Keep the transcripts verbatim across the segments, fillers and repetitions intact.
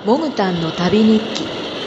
モグタンの旅日記。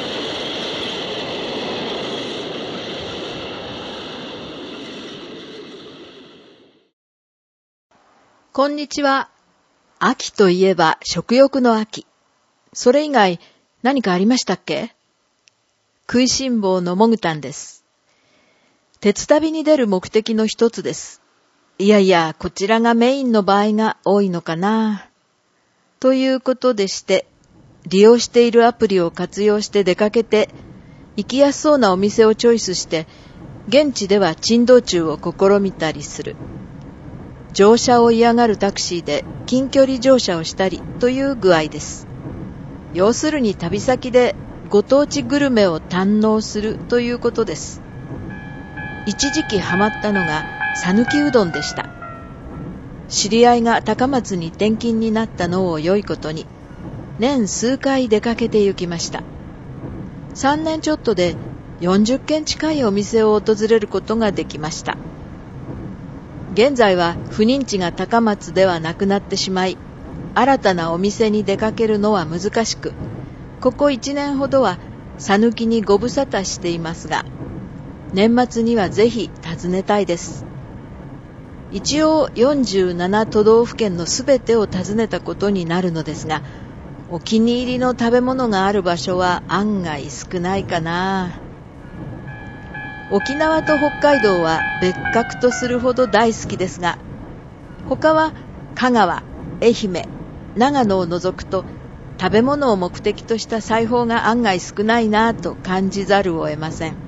こんにちは。秋といえば食欲の秋。それ以外何かありましたっけ？食いしん坊のモグタンです。鉄旅に出る目的の一つです。いやいや、こちらがメインの場合が多いのかな。ということでして、利用しているアプリを活用して出かけて、行きやすそうなお店をチョイスして、現地では珍道中を試みたりする。乗車を嫌がるタクシーで近距離乗車をしたりという具合です。要するに旅先でご当地グルメを堪能するということです。一時期ハマったのが讃岐うどんでした。知り合いが高松に転勤になったのを良いことに、年数回出かけて行きました。さんねんちょっとでよんじゅっけん近いお店を訪れることができました。現在は不妊地が高松ではなくなってしまい、新たなお店に出かけるのは難しく、ここいちねんほどは讃岐にご無沙汰していますが、年末にはぜひ訪ねたいです。一応よんじゅうなな都道府県のすべてを訪ねたことになるのですが、お気に入りの食べ物がある場所は案外少ないかな。沖縄と北海道は別格とするほど大好きですが、他は香川、愛媛、長野を除くと食べ物を目的とした裁縫が案外少ないなぁと感じざるを得ません。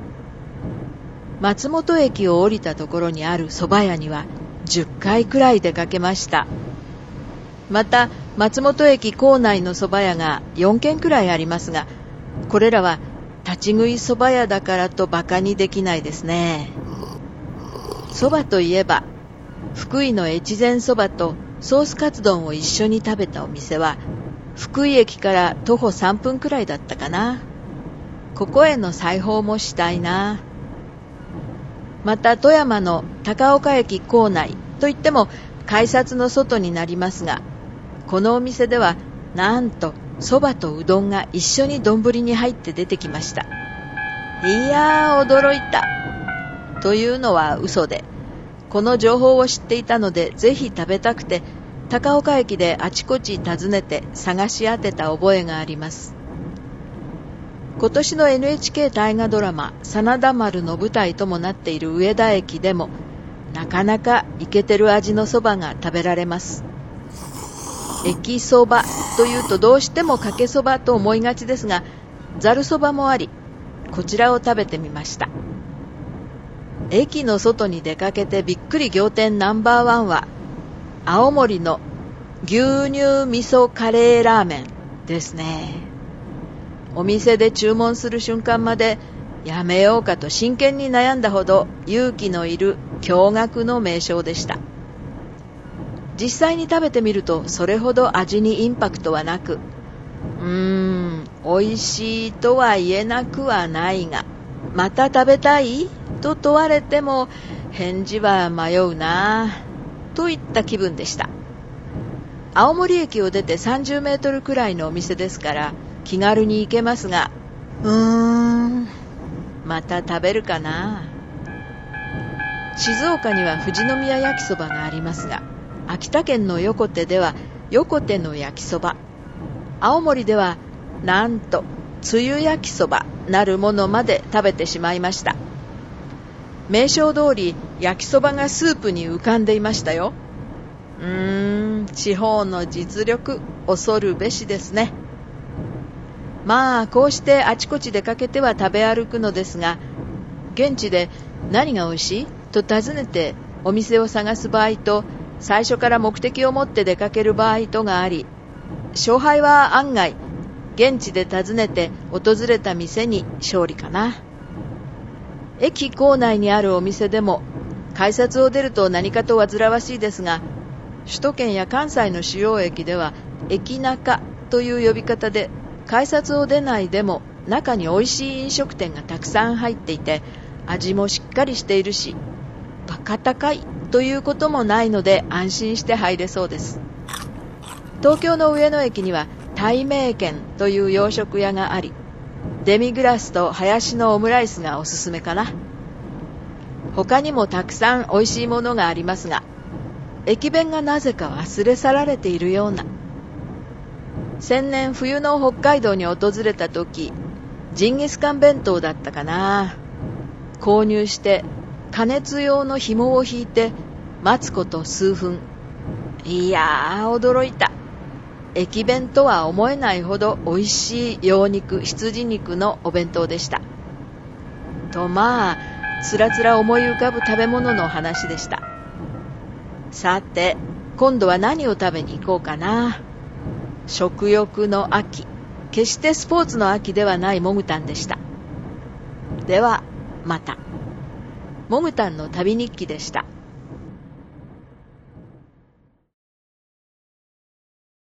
松本駅を降りたところにある蕎麦屋にはじゅっかいくらい出かけました。また松本駅構内の蕎麦屋がよんけんくらいありますが、これらは立ち食い蕎麦屋だからと馬鹿にできないですね。蕎麦といえば、福井の越前蕎麦とソースカツ丼を一緒に食べたお店は、福井駅から徒歩さんぷんくらいだったかな。ここへの裁縫もしたいな。また富山の高岡駅構内といっても改札の外になりますが、このお店ではなんと蕎麦とうどんが一緒に丼に入って出てきました。いやー驚いたというのは嘘で、この情報を知っていたのでぜひ食べたくて高岡駅であちこち訪ねて探し当てた覚えがあります。今年の エヌエイチケー 大河ドラマ真田丸の舞台ともなっている上田駅でもなかなかイケてる味のそばが食べられます。駅そばというとどうしてもかけそばと思いがちですが、ざるそばもあり、こちらを食べてみました。駅の外に出かけてびっくり仰天ナンバーワンは青森の牛乳味噌カレーラーメンですね。お店で注文する瞬間までやめようかと真剣に悩んだほど勇気のいる驚愕の名称でした。実際に食べてみるとそれほど味にインパクトはなく、うーん、美味しいとは言えなくはないが、また食べたいと問われても返事は迷うなといった気分でした。青森駅を出てさんじゅうメートルくらいのお店ですから気軽に行けますが、うーん、また食べるかな。静岡には富士宮焼きそばがありますが、秋田県の横手では横手の焼きそば、青森ではなんとつゆ焼きそばなるものまで食べてしまいました。名称通り焼きそばがスープに浮かんでいましたよ。うーん、地方の実力恐るべしですね。まあこうしてあちこち出かけては食べ歩くのですが、現地で何が美味しいと尋ねてお店を探す場合と、最初から目的を持って出かける場合とがあり、勝敗は案外現地で訪ねて訪れた店に勝利かな。駅構内にあるお店でも改札を出ると何かと煩わしいですが、首都圏や関西の主要駅では駅中という呼び方で、改札を出ないでも中に美味しい飲食店がたくさん入っていて、味もしっかりしているし、バカ高いということもないので安心して入れそうです。東京の上野駅には大名軒という洋食屋があり、デミグラスとハヤシのオムライスがおすすめかな。他にもたくさんおいしいものがありますが、駅弁がなぜか忘れ去られているような。先年冬の北海道に訪れた時、ジンギスカン弁当だったかな。購入して加熱用の紐を引いて待つこと数分。いやー、驚いた。駅弁とは思えないほど美味しい羊肉、羊肉のお弁当でした。とまあ、つらつら思い浮かぶ食べ物の話でした。さて、今度は何を食べに行こうかな。食欲の秋、決してスポーツの秋ではないモグタンでした。では、また。モグタンの旅日記でした。